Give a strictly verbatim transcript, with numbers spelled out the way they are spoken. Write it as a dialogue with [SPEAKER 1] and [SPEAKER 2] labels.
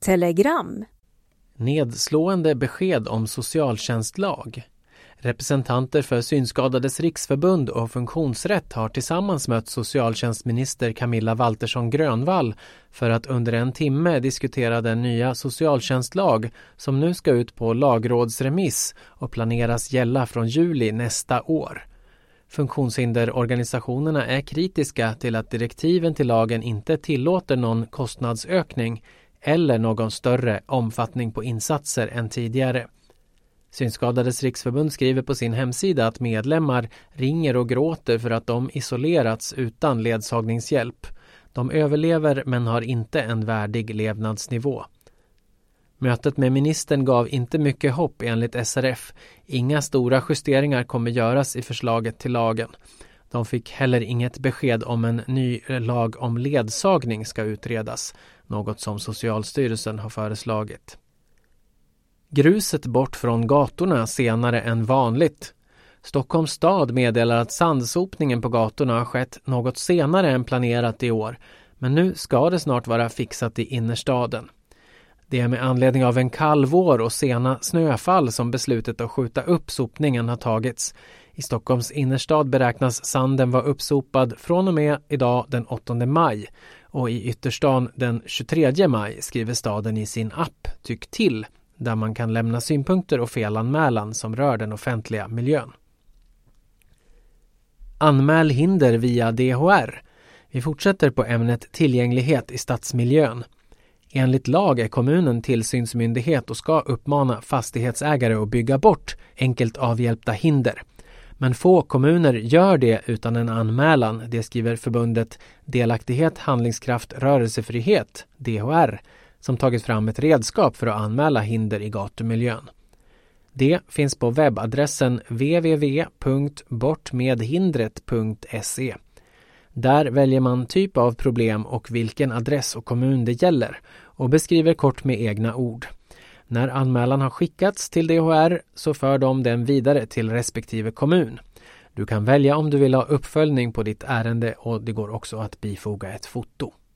[SPEAKER 1] Telegram.
[SPEAKER 2] Nedslående besked om socialtjänstlag. Representanter för Synskadades riksförbund och funktionsrätt har tillsammans mött socialtjänstminister Camilla Waltersson Grönvall för att under en timme diskutera den nya socialtjänstlag som nu ska ut på lagrådsremiss och planeras gälla från juli nästa år. Funktionshinderorganisationerna är kritiska till att direktiven till lagen inte tillåter någon kostnadsökning eller någon större omfattning på insatser än tidigare. Synskadades riksförbund skriver på sin hemsida att medlemmar ringer och gråter för att de isolerats utan ledsagningshjälp. De överlever men har inte en värdig levnadsnivå. Mötet med ministern gav inte mycket hopp enligt S R F. Inga stora justeringar kommer göras i förslaget till lagen. De fick heller inget besked om en ny lag om ledsagning ska utredas, något som Socialstyrelsen har föreslagit. Gruset bort från gatorna senare än vanligt. Stockholms stad meddelar att sandsopningen på gatorna har skett något senare än planerat i år, men nu ska det snart vara fixat i innerstaden. Det är med anledning av en kall vår och sena snöfall som beslutet att skjuta upp sopningen har tagits. I Stockholms innerstad beräknas sanden vara uppsopad från och med idag den åttonde maj och i ytterstan den tjugotredje maj, skriver staden i sin app Tyck till, där man kan lämna synpunkter och felanmälan som rör den offentliga miljön. Anmäl hinder via D H R. Vi fortsätter på ämnet tillgänglighet i stadsmiljön. Enligt lag är kommunen tillsynsmyndighet och ska uppmana fastighetsägare att bygga bort enkelt avhjälpta hinder. Men få kommuner gör det utan en anmälan, det skriver förbundet Delaktighet, handlingskraft, rörelsefrihet, D H R, som tagit fram ett redskap för att anmäla hinder i gatumiljön. Det finns på webbadressen w w w punkt bortmedhindret punkt se. Där väljer man typ av problem och vilken adress och kommun det gäller och beskriver kort med egna ord. När anmälan har skickats till D H R så för de den vidare till respektive kommun. Du kan välja om du vill ha uppföljning på ditt ärende och det går också att bifoga ett foto.